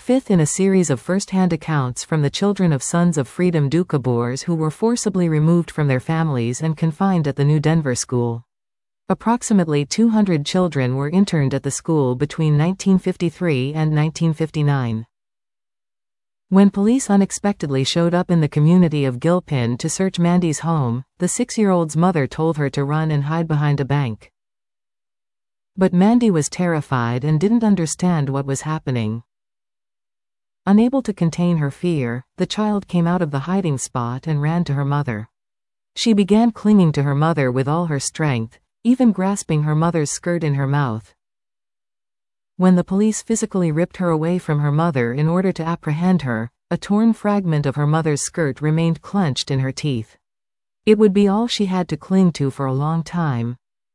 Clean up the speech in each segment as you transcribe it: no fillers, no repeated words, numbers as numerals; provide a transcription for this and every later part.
fifth in a series of first-hand accounts from the children of Sons of Freedom Doukhobors who were forcibly removed from their families and confined at the New Denver School. Approximately 200 children were interned at the school between 1953 and 1959. When police unexpectedly showed up in the community of Gilpin to search Mandy's home, the 6-year-old's mother told her to run and hide behind a bank. But Mandy was terrified and didn't understand what was happening. Unable to contain her fear, the child came out of the hiding spot and ran to her mother. She began clinging to her mother with all her strength, even grasping her mother's skirt in her mouth. When the police physically ripped her away from her mother in order to apprehend her, a torn fragment of her mother's skirt remained clenched in her teeth. It would be all she had to cling to for a long time.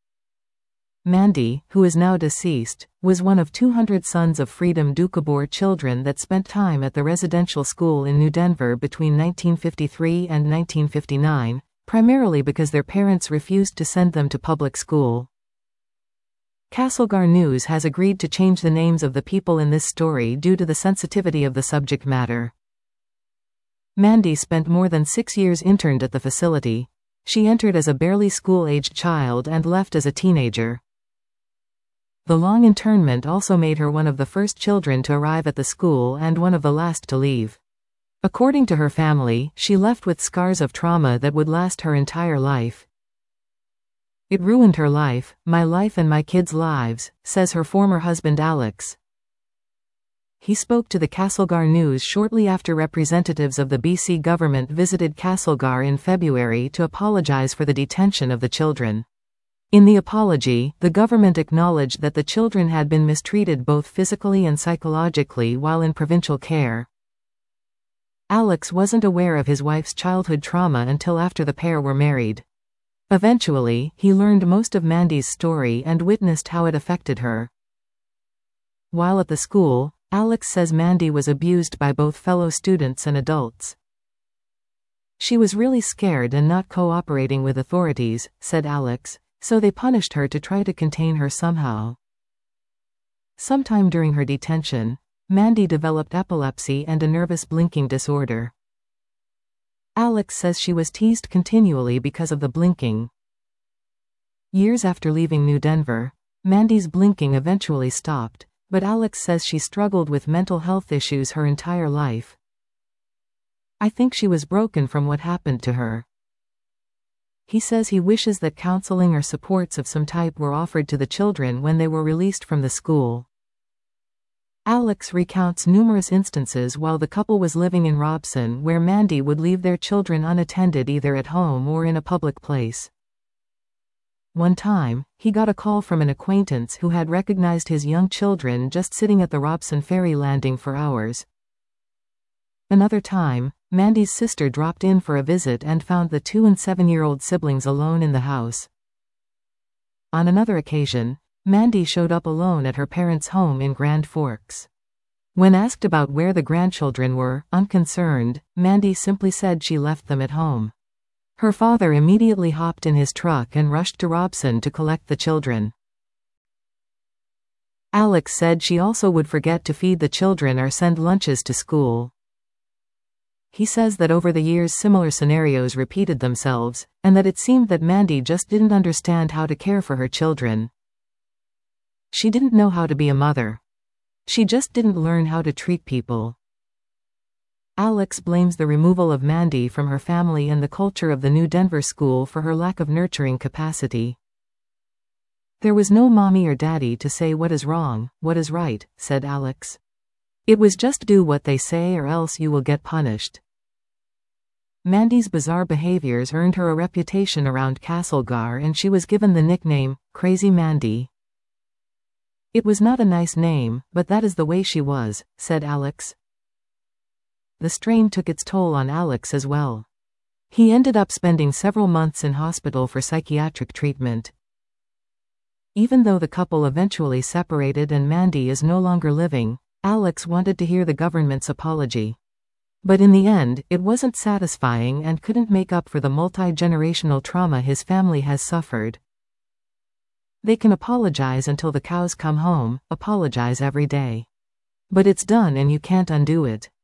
Mandy, who is now deceased, was one of 200 Sons of Freedom Doukhobor children that spent time at the residential school in New Denver between 1953 and 1959, primarily because their parents refused to send them to public school. Castlegar News has agreed to change the names of the people in this story due to the sensitivity of the subject matter. Mandy spent more than 6 years interned at the facility. She entered as a barely school-aged child and left as a teenager. The long internment also made her one of the first children to arrive at the school and one of the last to leave. According to her family, she left with scars of trauma that would last her entire life. "It ruined her life, my life and my kids' lives," says her former husband Alex. He spoke to the Castlegar News shortly after representatives of the BC government visited Castlegar in February to apologize for the detention of the children. In the apology, the government acknowledged that the children had been mistreated both physically and psychologically while in provincial care. Alex wasn't aware of his wife's childhood trauma until after the pair were married. Eventually, he learned most of Mandy's story and witnessed how it affected her. While at the school, Alex says Mandy was abused by both fellow students and adults. "She was really scared and not cooperating with authorities," said Alex, "so they punished her to try to contain her somehow." Sometime during her detention, Mandy developed epilepsy and a nervous blinking disorder. Alex says she was teased continually because of the blinking. Years after leaving New Denver, Mandy's blinking eventually stopped, but Alex says she struggled with mental health issues her entire life. "I think she was broken from what happened to her." He says he wishes that counseling or supports of some type were offered to the children when they were released from the school. Alex recounts numerous instances while the couple was living in Robson where Mandy would leave their children unattended either at home or in a public place. One time, he got a call from an acquaintance who had recognized his young children just sitting at the Robson ferry landing for hours. Another time, Mandy's sister dropped in for a visit and found the 2- and 7-year-old siblings alone in the house. On another occasion, Mandy showed up alone at her parents' home in Grand Forks. When asked about where the grandchildren were, unconcerned, Mandy simply said she left them at home. Her father immediately hopped in his truck and rushed to Robson to collect the children. Alex said she also would forget to feed the children or send lunches to school. He says that over the years similar scenarios repeated themselves, and that it seemed that Mandy just didn't understand how to care for her children. "She didn't know how to be a mother. She just didn't learn how to treat people." Alex blames the removal of Mandy from her family and the culture of the New Denver school for her lack of nurturing capacity. "There was no mommy or daddy to say what is wrong, what is right," said Alex. "It was just do what they say or else you will get punished." Mandy's bizarre behaviors earned her a reputation around Castlegar and she was given the nickname, Crazy Mandy. "It was not a nice name, but that is the way she was," said Alex. The strain took its toll on Alex as well. He ended up spending several months in hospital for psychiatric treatment. Even though the couple eventually separated and Mandy is no longer living, Alex wanted to hear the government's apology. But in the end, it wasn't satisfying and couldn't make up for the multi-generational trauma his family has suffered. "They can apologize until the cows come home, apologize every day. But it's done and you can't undo it.